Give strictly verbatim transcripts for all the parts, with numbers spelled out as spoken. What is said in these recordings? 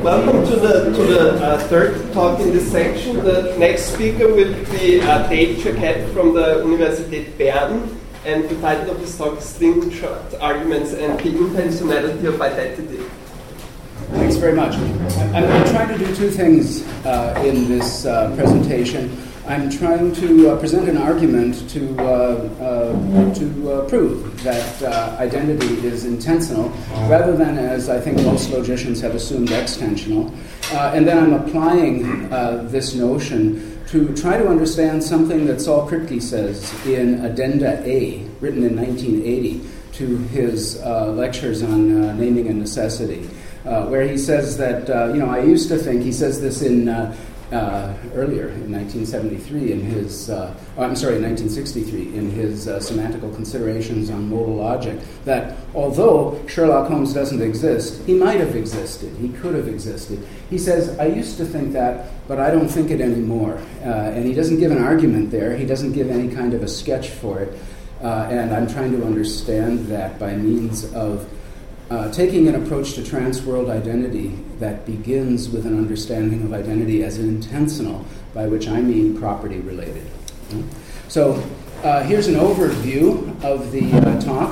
Welcome to the to the uh, third talk in this section. The next speaker will be uh, Dave Jacquet from the Universität Bern, and the title of his talk is Slingshot Arguments and the Intentionality of Identity. Thanks very much. I'm, I'm trying to do two things uh, in this uh, presentation. I'm trying to uh, present an argument to uh, uh, to uh, prove that uh, identity is intentional, rather than, as I think most logicians have assumed, extensional. Uh, and then I'm applying uh, this notion to try to understand something that Saul Kripke says in Addenda A, written in nineteen eighty, to his uh, lectures on uh, naming and necessity, uh, where he says that, uh, you know, I used to think, he says this in uh, Uh, earlier in nineteen seventy-three in his, uh, oh, I'm sorry, in nineteen sixty-three in his uh, semantical considerations on modal logic, that although Sherlock Holmes doesn't exist, he might have existed, he could have existed. He says, I used to think that, but I don't think it anymore. Uh, and he doesn't give an argument there, he doesn't give any kind of a sketch for it, uh, and I'm trying to understand that by means of Uh, taking an approach to trans-world identity that begins with an understanding of identity as intentional, by which I mean property-related. Mm-hmm. So uh, here's an overview of the uh, talk.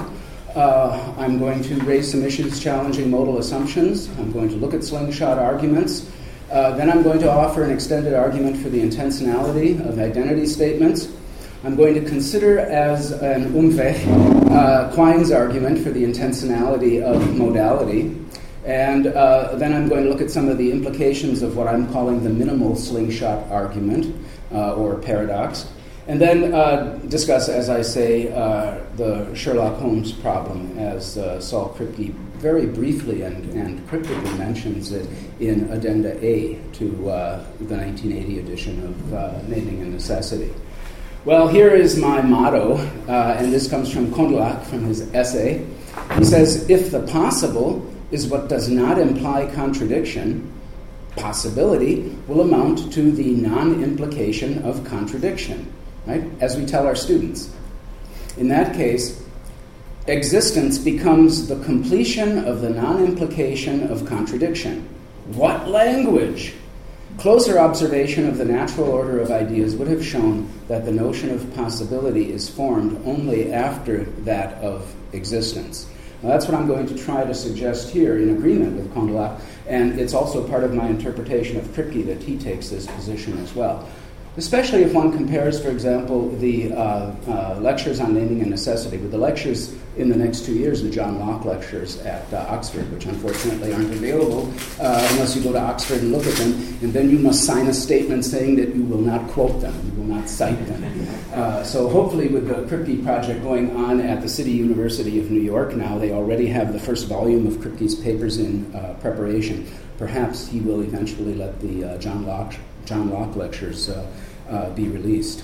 Uh, I'm going to raise some issues challenging modal assumptions. I'm going to look at slingshot arguments. Uh, then I'm going to offer an extended argument for the intentionality of identity statements. I'm going to consider as an Umweg uh, Quine's argument for the intentionality of modality. And uh, then I'm going to look at some of the implications of what I'm calling the minimal slingshot argument uh, or paradox. And then uh, discuss, as I say, uh, the Sherlock Holmes problem, as uh, Saul Kripke very briefly and, and cryptically mentions it in Addenda A to uh, the nineteen eighty edition of uh, Naming and Necessity. Well, here is my motto, uh, and this comes from Condillac, from his essay. He says, if the possible is what does not imply contradiction, possibility will amount to the non-implication of contradiction, right? As we tell our students. In that case, existence becomes the completion of the non-implication of contradiction. What language? Closer observation of the natural order of ideas would have shown that the notion of possibility is formed only after that of existence. Now, that's what I'm going to try to suggest here in agreement with Condillac, and it's also part of my interpretation of Kripke that he takes this position as well. Especially if one compares, for example, the uh, uh, lectures on naming and necessity with the lectures in the next two years, the John Locke lectures at uh, Oxford, which unfortunately aren't available uh, unless you go to Oxford and look at them, and then you must sign a statement saying that you will not quote them, you will not cite them. Uh, so hopefully with the Kripke project going on at the City University of New York now, they already have the first volume of Kripke's papers in uh, preparation. Perhaps he will eventually let the uh, John Locke John Locke lectures uh, uh, be released.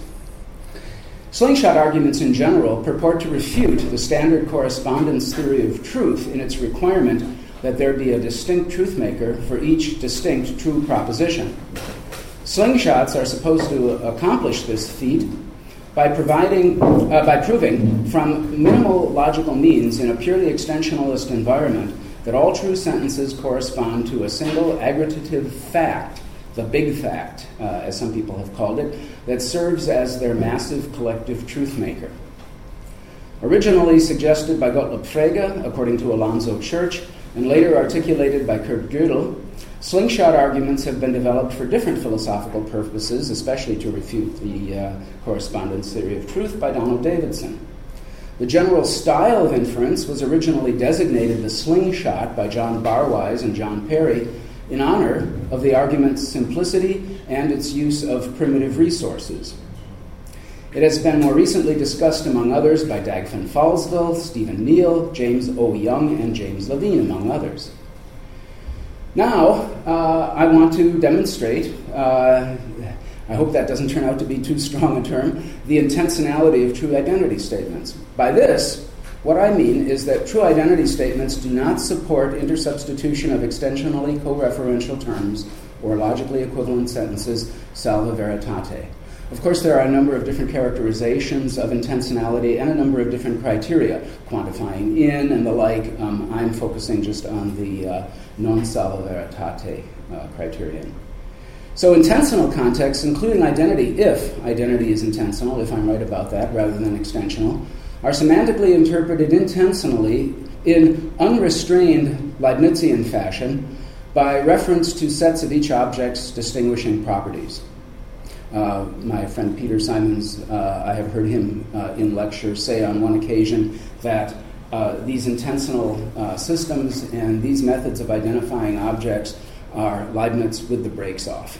Slingshot arguments in general purport to refute the standard correspondence theory of truth in its requirement that there be a distinct truth maker for each distinct true proposition. Slingshots are supposed to accomplish this feat by providing, uh, by proving from minimal logical means in a purely extensionalist environment that all true sentences correspond to a single aggregative fact, the big fact, uh, as some people have called it, that serves as their massive collective truth maker. Originally suggested by Gottlob Frege, according to Alonzo Church, and later articulated by Kurt Gödel, slingshot arguments have been developed for different philosophical purposes, especially to refute the uh, correspondence theory of truth by Donald Davidson. The general style of inference was originally designated the slingshot by John Barwise and John Perry, in honor of the argument's simplicity and its use of primitive resources. It has been more recently discussed, among others, by Dagfinn Falsdal, Stephen Neal, James O. Young, and James Levine, among others. Now, uh, I want to demonstrate, uh, I hope that doesn't turn out to be too strong a term, the intentionality of true identity statements. By this, what I mean is that true identity statements do not support intersubstitution of extensionally co-referential terms or logically equivalent sentences salva veritate. Of course, there are a number of different characterizations of intentionality and a number of different criteria, quantifying in and the like. Um, I'm focusing just on the uh, non salva veritate uh, criterion. So intentional contexts, including identity, if identity is intentional, if I'm right about that, rather than extensional, are semantically interpreted intentionally in unrestrained Leibnizian fashion by reference to sets of each object's distinguishing properties. Uh, my friend Peter Simons, uh, I have heard him uh, in lectures say on one occasion that uh, these intentional uh, systems and these methods of identifying objects are Leibniz with the brakes off.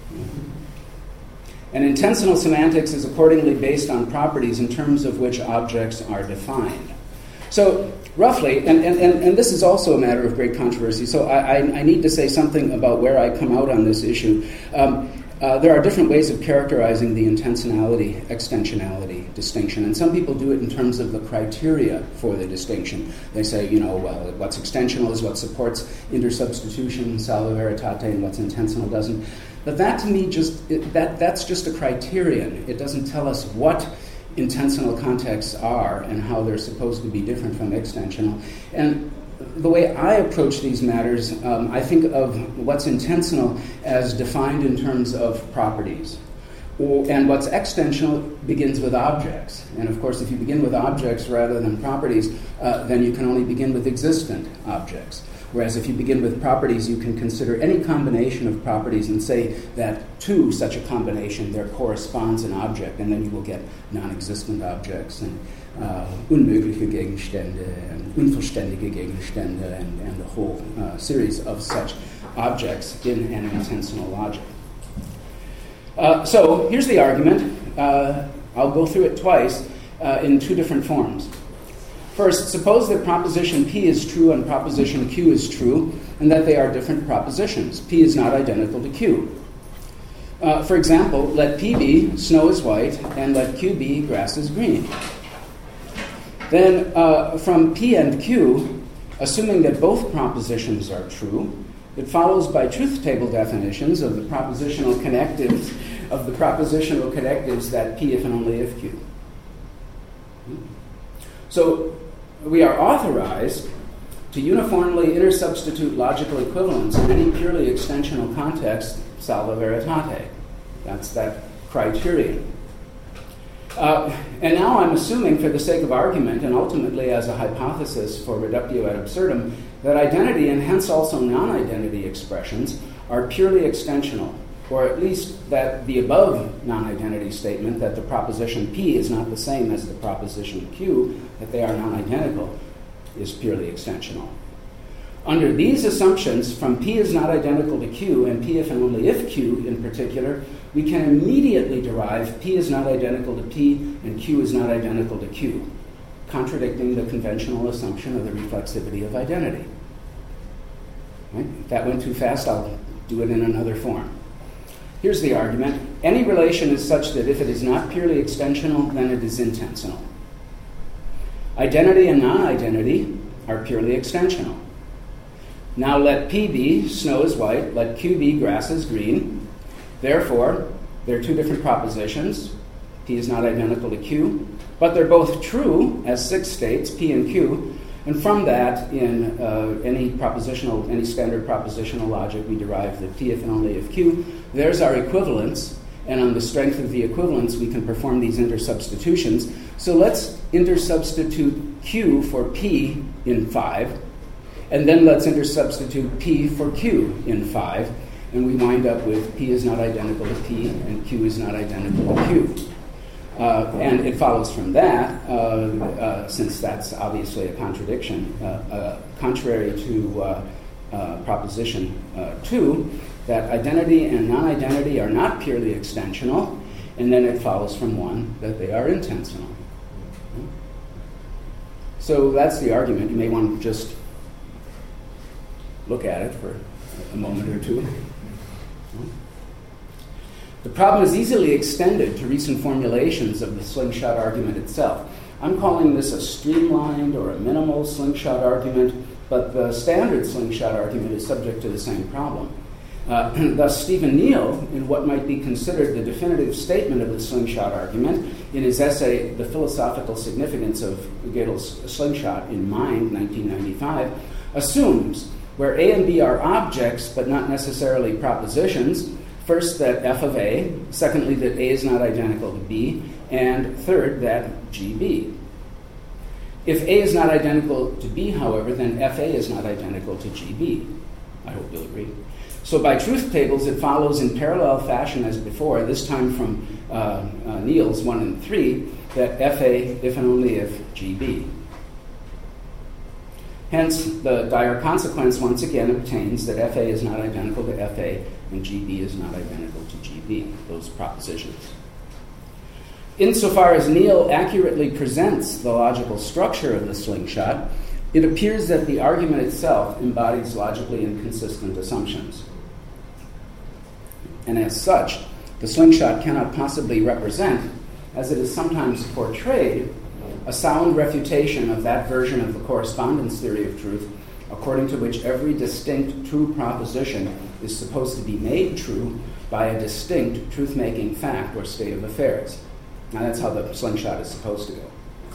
And intentional semantics is accordingly based on properties in terms of which objects are defined. So roughly, and, and, and, and this is also a matter of great controversy, so I, I, I need to say something about where I come out on this issue. Um, Uh, there are different ways of characterizing the intentionality, extensionality distinction, and some people do it in terms of the criteria for the distinction. They say, you know, well, what's extensional is what supports intersubstitution, salva veritate, and what's intentional doesn't. But that, to me, just it, that that's just a criterion. It doesn't tell us what intentional contexts are and how they're supposed to be different from extensional. And the way I approach these matters, um, I think of what's intentional as defined in terms of properties. Or, and what's extensional begins with objects. And of course, if you begin with objects rather than properties, uh, then you can only begin with existent objects. Whereas if you begin with properties, you can consider any combination of properties and say that to such a combination there corresponds an object, and then you will get non-existent objects and uh, unmögliche Gegenstände and unvollständige Gegenstände and, and a whole uh, series of such objects in an intentional logic. Uh, so here's the argument. Uh, I'll go through it twice uh, in two different forms. First, suppose that proposition P is true and proposition Q is true, and that they are different propositions. P is not identical to Q. Uh, for example, let P be snow is white, and let Q be grass is green. Then, uh, from P and Q, assuming that both propositions are true, it follows by truth table definitions of the propositional connectives of the propositional connectives that P if and only if Q. So we are authorized to uniformly intersubstitute logical equivalents in any purely extensional context, salva veritate. That's that criterion. Uh, and now I'm assuming, for the sake of argument, and ultimately as a hypothesis for reductio ad absurdum, that identity and hence also non-identity expressions are purely extensional, or at least that the above non-identity statement, that the proposition P is not the same as the proposition Q, that they are non-identical, is purely extensional. Under these assumptions, from P is not identical to Q, and P if and only if Q in particular, we can immediately derive P is not identical to P and Q is not identical to Q, contradicting the conventional assumption of the reflexivity of identity. Right? If that went too fast, I'll do it in another form. Here's the argument. Any relation is such that if it is not purely extensional, then it is intensional. Identity and non-identity are purely extensional. Now let P be snow is white, let Q be grass is green. Therefore, they're two different propositions. P is not identical to Q, but they're both true as six states, P and Q. And from that, in uh, any propositional, any standard propositional logic, we derive that P if and only if Q. There's our equivalence, and on the strength of the equivalence, we can perform these intersubstitutions. So let's intersubstitute Q for P in five, and then let's intersubstitute P for Q in five, and we wind up with P is not identical to P, and Q is not identical to Q. Uh, and it follows from that, uh, uh, since that's obviously a contradiction, uh, uh, contrary to uh, uh, proposition uh, two, that identity and non-identity are not purely extensional, and then it follows from one that they are intensional. So that's the argument. You may want to just look at it for a moment or two. The problem is easily extended to recent formulations of the slingshot argument itself. I'm calling this a streamlined or a minimal slingshot argument, but the standard slingshot argument is subject to the same problem. Uh, thus, Stephen Neill, in what might be considered the definitive statement of the slingshot argument, in his essay, The Philosophical Significance of Gödel's Slingshot in Mind, nineteen ninety-five, assumes where A and B are objects, but not necessarily propositions, first, that f of A, secondly, that A is not identical to B, and third, that G B. If A is not identical to B, however, then F A is not identical to G B. I hope you'll agree. So by truth tables, it follows in parallel fashion as before, this time from uh, uh, Neill's one and three, that F A, if and only if, G B. Hence, the dire consequence once again obtains that F A is not identical to F A and G B is not identical to G B, those propositions. Insofar as Neill accurately presents the logical structure of the slingshot, it appears that the argument itself embodies logically inconsistent assumptions. And as such, the slingshot cannot possibly represent, as it is sometimes portrayed, a sound refutation of that version of the correspondence theory of truth, according to which every distinct true proposition is supposed to be made true by a distinct truth-making fact or state of affairs. Now that's how the slingshot is supposed to go.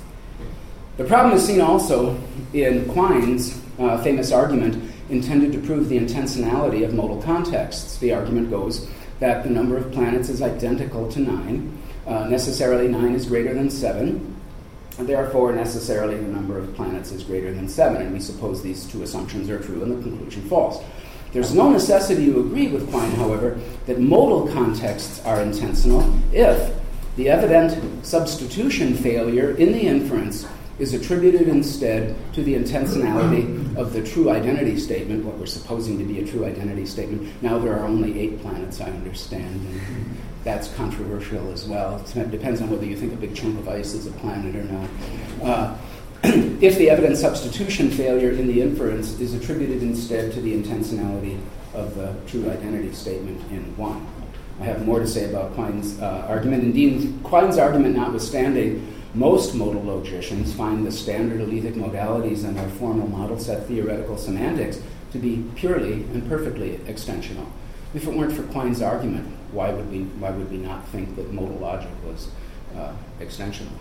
The problem is seen also in Quine's uh, famous argument intended to prove the intentionality of modal contexts. The argument goes that the number of planets is identical to nine. Uh, necessarily nine is greater than seven, and therefore necessarily the number of planets is greater than seven, and we suppose these two assumptions are true and the conclusion false. There's no necessity to agree with Quine, however, that modal contexts are intentional if the evident substitution failure in the inference is attributed instead to the intentionality of the true identity statement, what we're supposing to be a true identity statement. Now there are only eight planets, I understand, and that's controversial as well. It depends on whether you think a big chunk of ice is a planet or not. Uh, if the evident substitution failure in the inference is attributed instead to the intentionality of the true identity statement in one. I have more to say about Quine's uh, argument. Indeed, Quine's argument notwithstanding, most modal logicians find the standard alethic modalities and their formal model set theoretical semantics to be purely and perfectly extensional. If it weren't for Quine's argument, why would we why would we not think that modal logic was uh, extensional?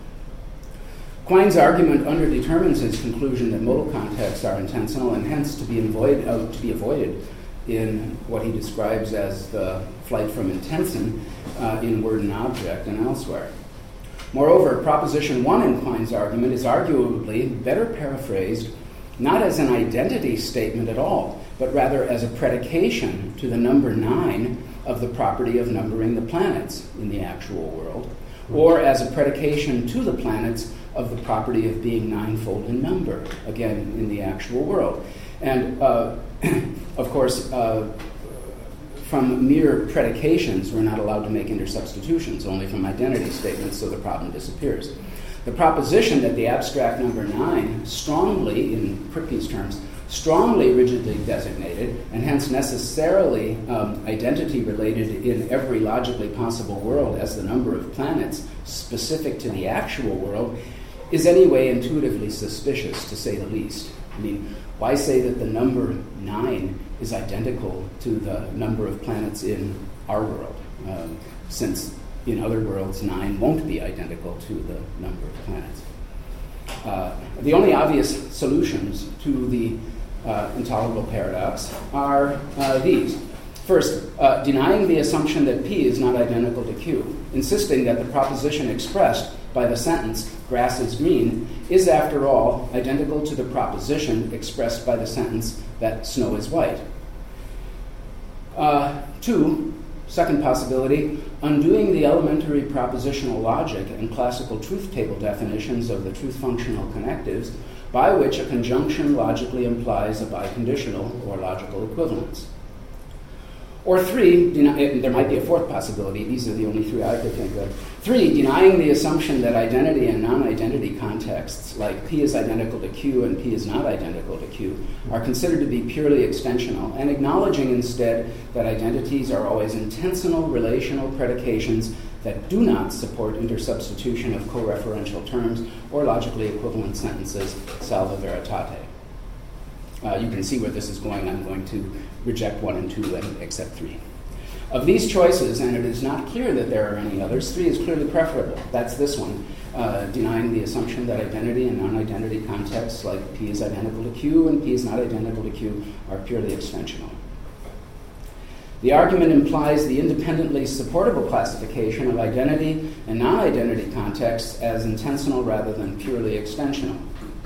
Quine's argument underdetermines his conclusion that modal contexts are intentional and hence to be avoid, uh, to be avoided in what he describes as the flight from intension uh, in word and object and elsewhere. Moreover, proposition one in Quine's argument is arguably better paraphrased not as an identity statement at all, but rather as a predication to the number nine of the property of numbering the planets in the actual world, or as a predication to the planets of the property of being ninefold in number, again, in the actual world. And, uh, of course, uh, from mere predications, we're not allowed to make intersubstitutions, only from identity statements, so the problem disappears. The proposition that the abstract number nine strongly, in Kripke's terms, strongly rigidly designated, and hence necessarily um, identity related in every logically possible world as the number of planets specific to the actual world, is anyway intuitively suspicious, to say the least. I mean, why say that the number nine is identical to the number of planets in our world, um, since in other worlds nine won't be identical to the number of planets? Uh, the only obvious solutions to the uh, intolerable paradox are uh, these. First, uh, denying the assumption that P is not identical to Q, insisting that the proposition expressed by the sentence, grass is green, is after all identical to the proposition expressed by the sentence that snow is white. Uh, two, second possibility, undoing the elementary propositional logic and classical truth table definitions of the truth functional connectives by which a conjunction logically implies a biconditional or logical equivalence. Or three, deni- there might be a fourth possibility, these are the only three I could think of. Three, denying the assumption that identity and non-identity contexts, like P is identical to Q and P is not identical to Q, are considered to be purely extensional, and acknowledging instead that identities are always intentional relational predications that do not support intersubstitution of co-referential terms or logically equivalent sentences salva veritate. Uh, you can see where this is going. I'm going to reject one and two and accept three. Of these choices, and it is not clear that there are any others, three is clearly preferable. That's this one, uh, denying the assumption that identity and non-identity contexts like P is identical to Q and P is not identical to Q are purely extensional. The argument implies the independently supportable classification of identity and non-identity contexts as intensional rather than purely extensional.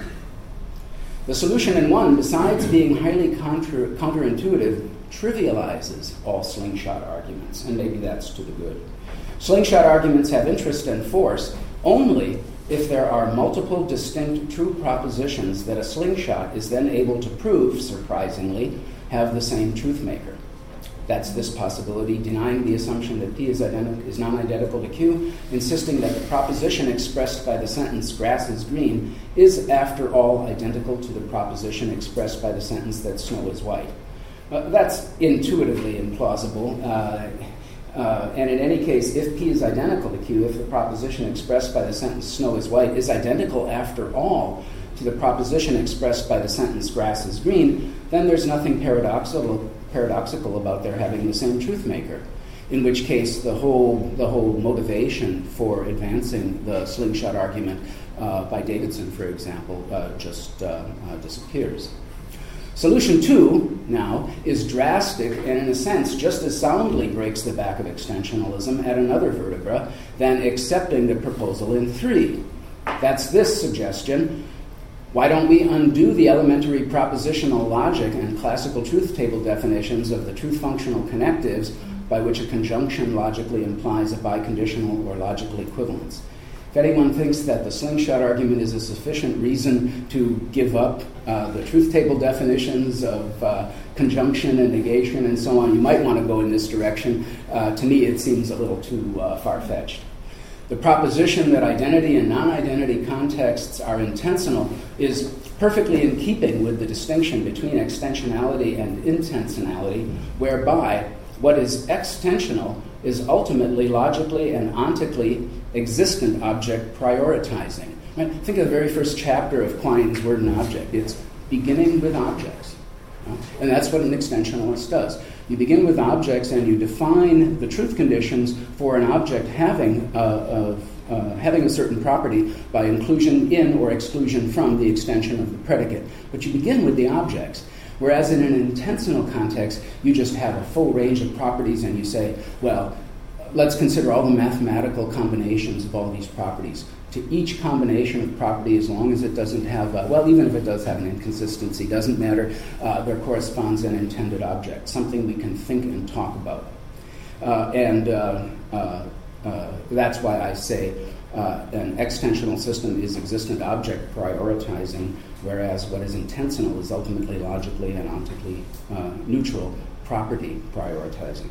The solution in one, besides being highly counter, counterintuitive, trivializes all slingshot arguments, and maybe that's to the good. Slingshot arguments have interest and force only if there are multiple distinct true propositions that a slingshot is then able to prove, surprisingly, have the same truth maker. That's this possibility, denying the assumption that P is, identi- is non-identical to Q, insisting that the proposition expressed by the sentence grass is green is, after all, identical to the proposition expressed by the sentence that snow is white. Uh, that's intuitively implausible, uh, uh, and in any case, if P is identical to Q, if the proposition expressed by the sentence snow is white is identical, after all, to the proposition expressed by the sentence grass is green, then there's nothing paradoxical paradoxical about their having the same truth maker, in which case the whole the whole motivation for advancing the slingshot argument uh, by Davidson, for example, uh, just uh, uh, disappears. Solution two, now, is drastic and, in a sense, just as soundly breaks the back of extensionalism at another vertebra than accepting the proposal in three. That's this suggestion. Why don't we undo the elementary propositional logic and classical truth table definitions of the truth functional connectives by which a conjunction logically implies a biconditional or logical equivalence? If anyone thinks that the slingshot argument is a sufficient reason to give up uh, the truth table definitions of uh, conjunction and negation and so on, you might want to go in this direction. Uh, to me, it seems a little too uh, far-fetched. The proposition that identity and non-identity contexts are intensional is perfectly in keeping with the distinction between extensionality and intentionality, whereby what is extensional is ultimately logically and ontically existent object prioritizing. Right? Think of the very first chapter of Quine's Word and Object. It's beginning with objects. Right? And that's what an extensionalist does. You begin with objects and you define the truth conditions for an object having uh, uh, uh, having a certain property by inclusion in or exclusion from the extension of the predicate. But you begin with the objects. Whereas in an intensional context, you just have a full range of properties and you say, well, let's consider all the mathematical combinations of all these properties. To each combination of property, as long as it doesn't have, a, well, even if it does have an inconsistency, doesn't matter, uh, there corresponds an intended object, something we can think and talk about. Uh, and uh, uh, uh, that's why I say uh, an extensional system is existent object prioritizing, whereas what is intensional is ultimately logically and ontically uh, neutral property prioritizing.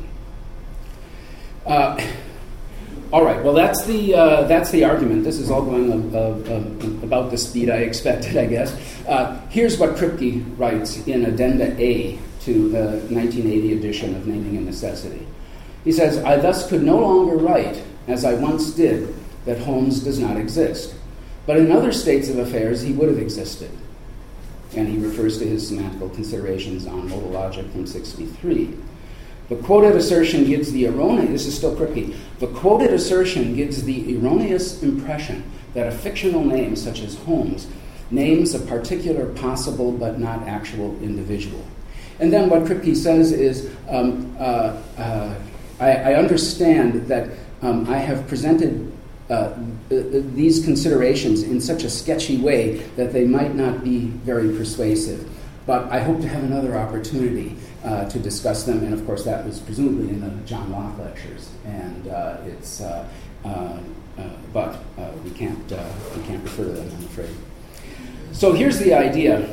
Uh, all right. Well, that's the uh, that's the argument. This is all going uh, uh, about the speed I expected, I guess. Uh, here's what Kripke writes in Addenda A to the nineteen eighty edition of Naming a Necessity. He says, "I thus could no longer write, as I once did, that Holmes does not exist. But in other states of affairs, he would have existed." And he refers to his semantical considerations on modal logic from sixty-three. The quoted assertion gives the erroneous, this is still Kripke, the quoted assertion gives the erroneous impression that a fictional name such as Holmes names a particular possible but not actual individual. And then what Kripke says is, um, uh, uh, I, I understand that um, I have presented uh, these considerations in such a sketchy way that they might not be very persuasive. But I hope to have another opportunity uh, to discuss them, and of course that was presumably in the John Locke lectures. And uh, it's, uh, uh, uh, but uh, we can't uh, we can't refer to them, I'm afraid. So here's the idea.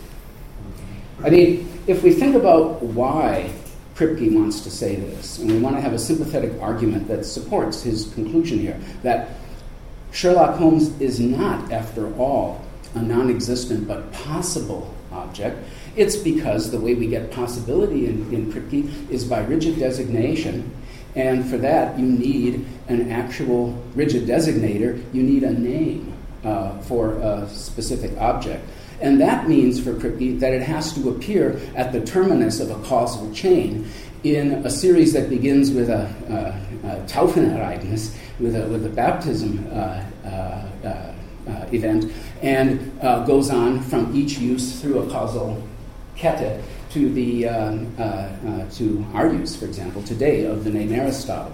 I mean, if we think about why Kripke wants to say this, and we want to have a sympathetic argument that supports his conclusion here, that Sherlock Holmes is not, after all, a non-existent but possible object, it's because the way we get possibility in, in Kripke is by rigid designation, and for that you need an actual rigid designator, you need a name uh, for a specific object. And that means for Kripke that it has to appear at the terminus of a causal chain in a series that begins with a, a, a Taufenereignis, with a, with a baptism uh, uh, uh, uh, event, and uh, goes on from each use through a causal kette to the uh, uh, uh, to our use, for example, today of the name Aristotle.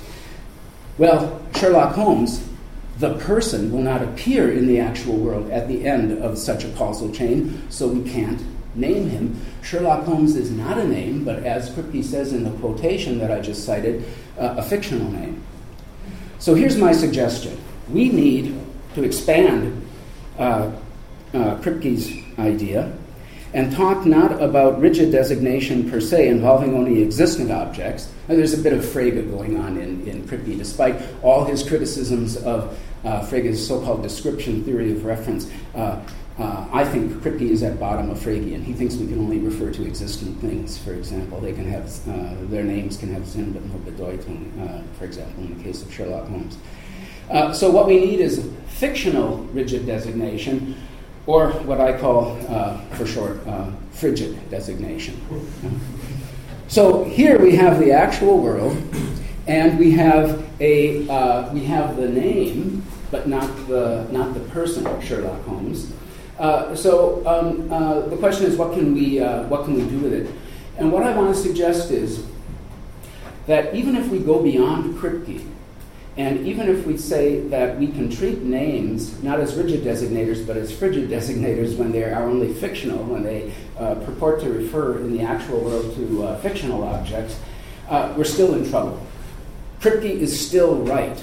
Well, Sherlock Holmes, the person, will not appear in the actual world at the end of such a causal chain, so we can't name him. Sherlock Holmes is not a name, but as Kripke says in the quotation that I just cited, uh, a fictional name. So here's my suggestion. We need to expand uh, uh, Kripke's idea and talk not about rigid designation per se involving only existing objects. Now, there's a bit of Frege going on in, in Kripke, despite all his criticisms of uh, Frege's so-called description theory of reference. Uh, uh, I think Kripke is at bottom of Frege, and he thinks we can only refer to existing things, for example. They can have, uh, their names can have Sinn but no Bedeutung, uh, for example, in the case of Sherlock Holmes. Uh, so what we need is fictional rigid designation, or what I call, uh, for short, uh, frigid designation. So here we have the actual world, and we have a uh, we have the name, but not the not the person, Sherlock Holmes. Uh, so um, uh, the question is, what can we uh, what can we do with it? And what I want to suggest is that even if we go beyond Kripke, and even if we say that we can treat names not as rigid designators, but as frigid designators when they are only fictional, when they uh, purport to refer in the actual world to uh, fictional objects, uh, we're still in trouble. Kripke is still right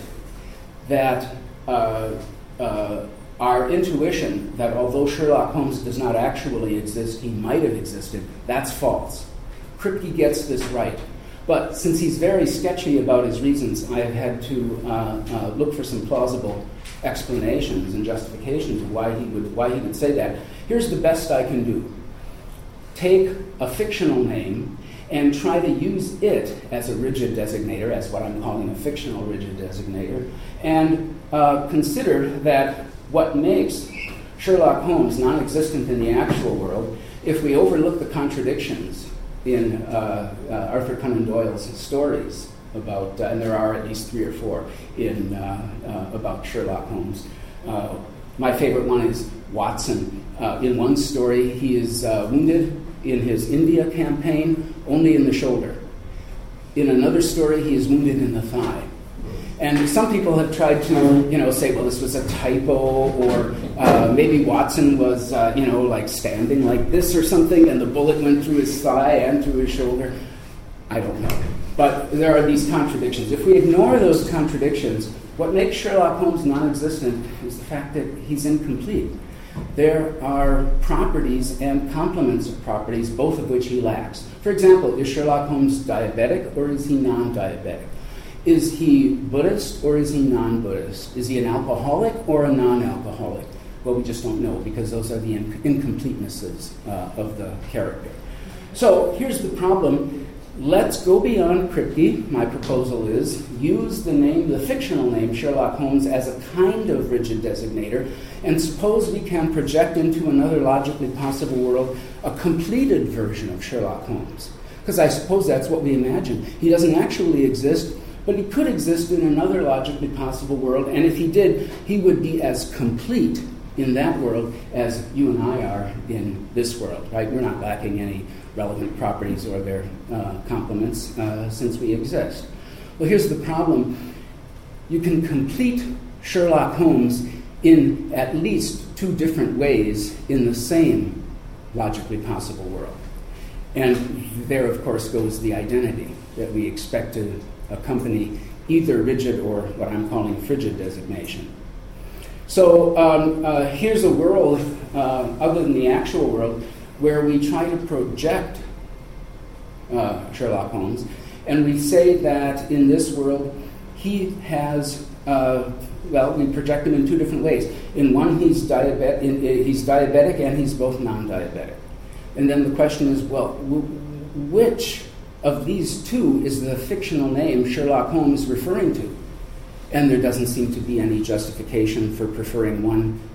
that uh, uh, our intuition that although Sherlock Holmes does not actually exist, he might have existed, that's false. Kripke gets this right. But since he's very sketchy about his reasons, I have had to uh, uh, look for some plausible explanations and justifications of why he would why he would say that. Here's the best I can do. Take a fictional name and try to use it as a rigid designator, as what I'm calling a fictional rigid designator, and uh, consider that what makes Sherlock Holmes non-existent in the actual world, if we overlook the contradictions in uh, uh, Arthur Conan Doyle's stories about, uh, and there are at least three or four in uh, uh, about Sherlock Holmes. Uh, my favorite one is Watson. Uh, in one story, he is uh, wounded in his India campaign only in the shoulder. In another story, he is wounded in the thigh. And some people have tried to, you know, say, well, this was a typo, or uh, maybe Watson was, uh, you know, like standing like this or something, and the bullet went through his thigh and through his shoulder. I don't know. But there are these contradictions. If we ignore those contradictions, what makes Sherlock Holmes non-existent is the fact that he's incomplete. There are properties and complements of properties, both of which he lacks. For example, is Sherlock Holmes diabetic, or is he non-diabetic? Is he Buddhist or is he non-Buddhist? Is he an alcoholic or a non-alcoholic? Well, we just don't know, because those are the in- incompletenesses uh, of the character. So here's the problem. Let's go beyond Kripke. My proposal is use the name, the fictional name Sherlock Holmes, as a kind of rigid designator, and suppose we can project into another logically possible world a completed version of Sherlock Holmes. Because I suppose that's what we imagine. He doesn't actually exist, but he could exist in another logically possible world, and if he did, he would be as complete in that world as you and I are in this world, right? We're not lacking any relevant properties or their uh, complements uh, since we exist. Well, here's the problem. You can complete Sherlock Holmes in at least two different ways in the same logically possible world. And there, of course, goes the identity that we expect to accompany either rigid or what I'm calling frigid designation. So um, uh, here's a world, uh, other than the actual world, where we try to project uh, Sherlock Holmes, and we say that in this world he has, uh, well, we project him in two different ways. In one, he's, diabet- in, in, he's diabetic, and he's both non-diabetic. And then the question is, well, w- which of these two is the fictional name Sherlock Holmes referring to? And there doesn't seem to be any justification for preferring one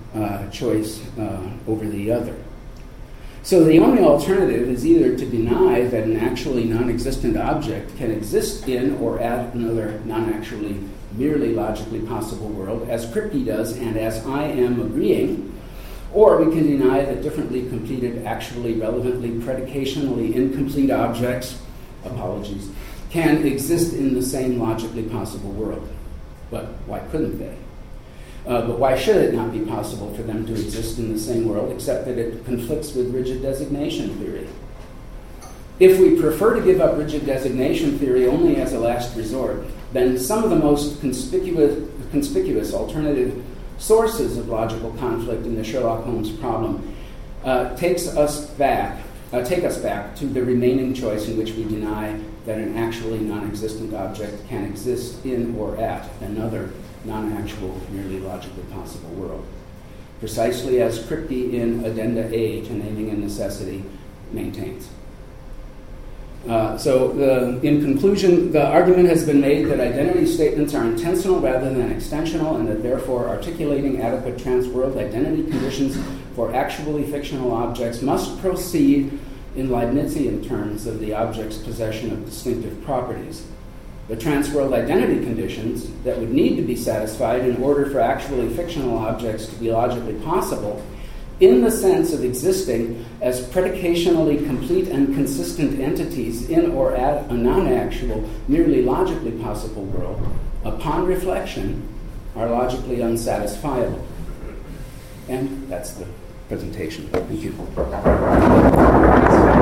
uh, choice uh, over the other. So the only alternative is either to deny that an actually non-existent object can exist in or at another non-actually merely logically possible world, as Kripke does and as I am agreeing, or we can deny that differently completed, actually relevantly, predicationally incomplete objects, apologies, can exist in the same logically possible world. But why couldn't they? Uh, but why should it not be possible for them to exist in the same world, except that it conflicts with rigid designation theory? If we prefer to give up rigid designation theory only as a last resort, then some of the most conspicuous, conspicuous alternative sources of logical conflict in the Sherlock Holmes problem uh, takes us back, uh, take us back to the remaining choice in which we deny that an actually non-existent object can exist in or at another non-actual, merely logically possible world. Precisely as Kripke in Addenda A to Naming and Necessity maintains. Uh, so, the, in conclusion, the argument has been made that identity statements are intentional rather than extensional, and that therefore articulating adequate trans-world identity conditions for actually fictional objects must proceed in Leibnizian terms of the object's possession of distinctive properties. The trans-world identity conditions that would need to be satisfied in order for actually fictional objects to be logically possible, in the sense of existing as predicationally complete and consistent entities in or at a non-actual, merely logically possible world, upon reflection, are logically unsatisfiable. And that's the presentation. Thank you.